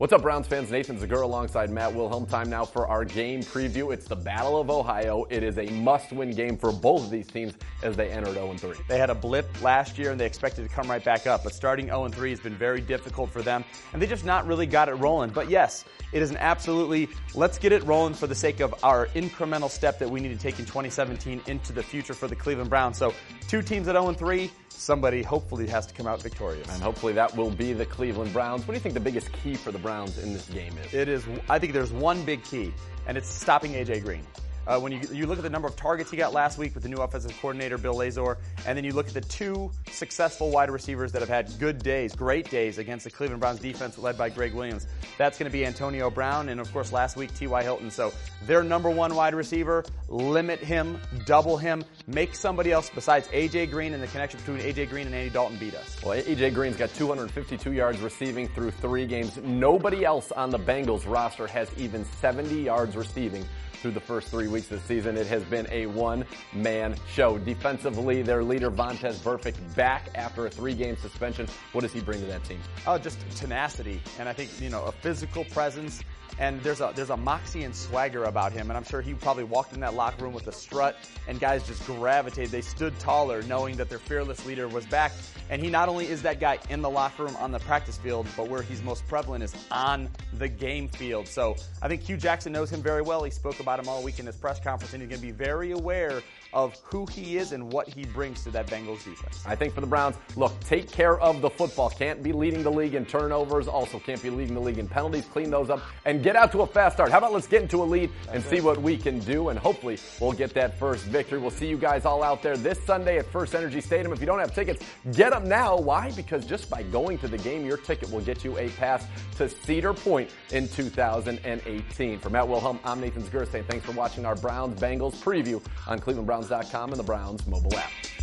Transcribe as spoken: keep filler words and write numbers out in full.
What's up, Browns fans? Nathan Zegura alongside Matt Wilhelm. Time now for our game preview. It's the Battle of Ohio. It is a must-win game for both of these teams as they entered oh and three. They had a blip last year, and they expected to come right back up. But starting oh and three has been very difficult for them, and they just not really got it rolling. But yes, it is an absolutely, let's get it rolling for the sake of our incremental step that we need to take in twenty seventeen into the future for the Cleveland Browns. So two teams at oh and three, somebody hopefully has to come out victorious. And hopefully that will be the Cleveland Browns. What do you think the biggest key for the Browns in this game is? It is, I think there's one big key, and it's stopping A J Green. Uh, when you, you look at the number of targets he got last week with the new offensive coordinator, Bill Lazor, and then you look at the two successful wide receivers that have had good days, great days against the Cleveland Browns defense led by Greg Williams. That's going to be Antonio Brown and, of course, last week, T Y Hilton. So their number one wide receiver, limit him, double him, make somebody else besides A J Green and the connection between A J Green and Andy Dalton beat us. Well, A J Green's got two hundred fifty-two yards receiving through three games. Nobody else on the Bengals roster has even seventy yards receiving through the first three weeks of the season. It has been a one-man show. Defensively, their leader, Vontaze Burfict, back after a three-game suspension. What does he bring to that team? Oh, just tenacity, and I think, you know, a physical presence, and there's a there's a moxie and swagger about him, and I'm sure he probably walked in that locker room with a strut, and guys just gravitated. They stood taller knowing that their fearless leader was back, and he not only is that guy in the locker room on the practice field, but where he's most prevalent is on the game field. So I think Hugh Jackson knows him very well. He spoke about him all week in his press conference, and he's going to be very aware of who he is and what he brings to that Bengals defense. I think for the Browns, look, take care of the football. Can't be leading the league in turnovers. Also can't be leading the league in penalties. Clean those up and get out to a fast start. How about let's get into a lead and see what we can do, and hopefully we'll get that first victory. We'll see you guys all out there this Sunday at First Energy Stadium. If you don't have tickets, get them now. Why? Because just by going to the game, your ticket will get you a pass to Cedar Point in two thousand eighteen. For Matt Wilhelm, I'm Nathan Zegura saying thanks for watching our Browns-Bengals preview on Cleveland Browns dot com and the Browns mobile app.